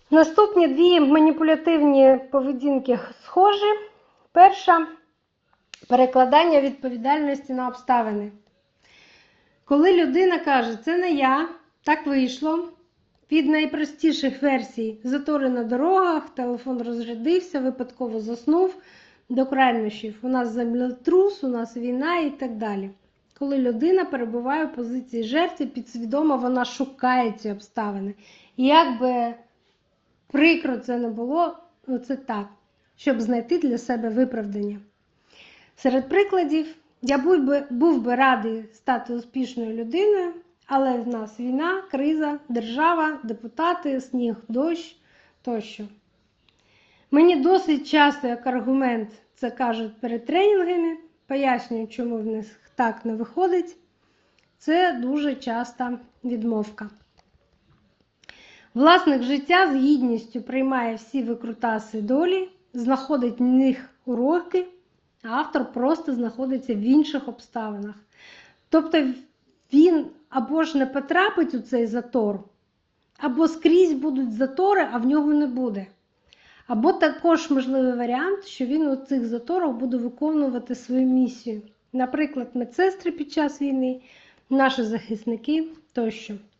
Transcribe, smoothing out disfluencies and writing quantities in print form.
Наступні дві маніпулятивні поведінки схожі. Перша – перекладання відповідальності на обставини. Коли людина каже, це не я, так вийшло, від найпростіших версій: затори на дорогах, телефон розрядився, випадково заснув, до крайнощів: у нас землетрус, у нас війна і так далі. Коли людина перебуває в позиції жертви, підсвідомо вона шукає ці обставини. І як би прикро це не було, це так, щоб знайти для себе виправдання. Серед прикладів: я був би радий стати успішною людиною, але в нас війна, криза, держава, депутати, сніг, дощ тощо. Мені досить часто, як аргумент, це кажуть перед тренінгами, пояснюю, чому в них так не виходить. Це дуже часта відмовка. Власник життя з гідністю приймає всі викрутаси долі, знаходить в них уроки, а автор просто знаходиться в інших обставинах. Тобто він або ж не потрапить у цей затор, або скрізь будуть затори, а в нього не буде. Або також можливий варіант, що він у цих заторах буде виконувати свою місію. Наприклад, медсестри під час війни, наші захисники тощо.